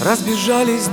Разбежались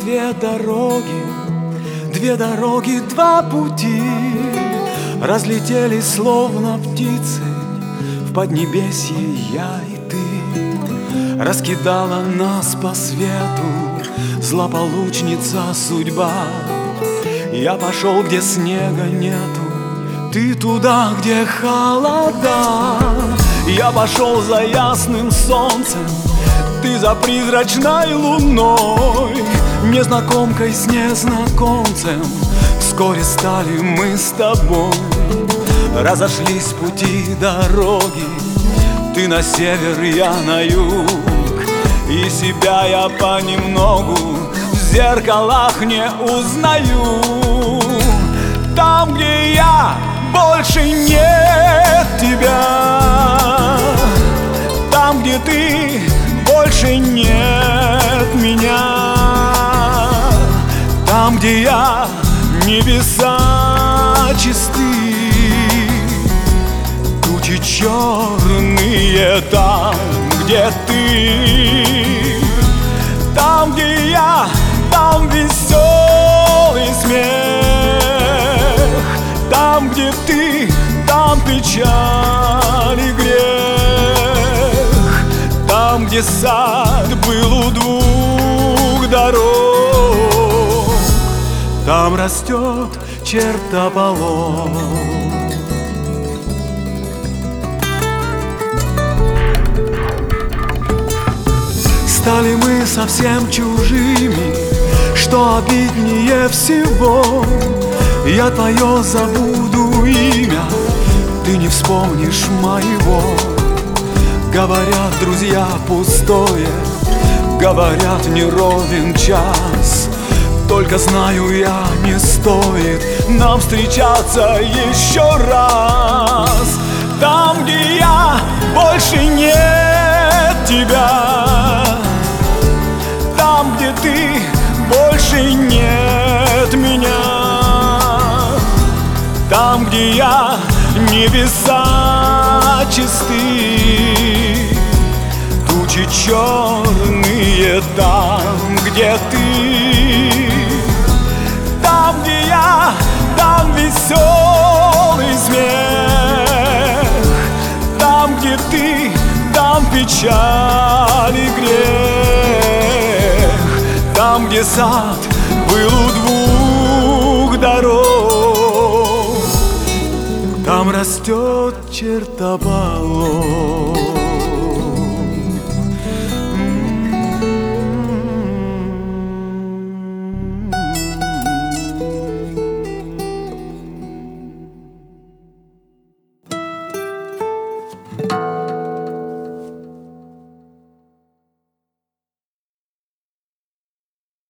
две дороги, два пути. Разлетелись, словно птицы, в поднебесье я и ты. Раскидала нас по свету злополучница судьба. Я пошел, где снега нету, ты туда, где холода. Я пошел за ясным солнцем, ты за призрачной луной. Незнакомкой с незнакомцем вскоре стали мы с тобой. Разошлись пути дороги, ты на север, я на юг. И себя я понемногу в зеркалах не узнаю. Там, где я, больше нет тебя. Там, где ты, больше нет меня. Там, где я, небеса чисты, тучи черные. Там, где ты, там, где я, там веселый смех. Там, где ты, там печаль и грех. Там, где сад был у двух дорог, там растет чертополох. Стали мы совсем чужими, что обиднее всего. Я твое забуду имя, ты не вспомнишь моего. Говорят, друзья, пустое, говорят, не ровен час. Только знаю я, не стоит нам встречаться еще раз. Там, где я, больше нет тебя. Там, где ты, больше нет меня. Там, где я, небеса чисты, тучи черные. Там, где ты, там, где я, там веселый смех. Там, где ты, там печаль и грех. Там, где сад был у двух дорог, там растет чертополох.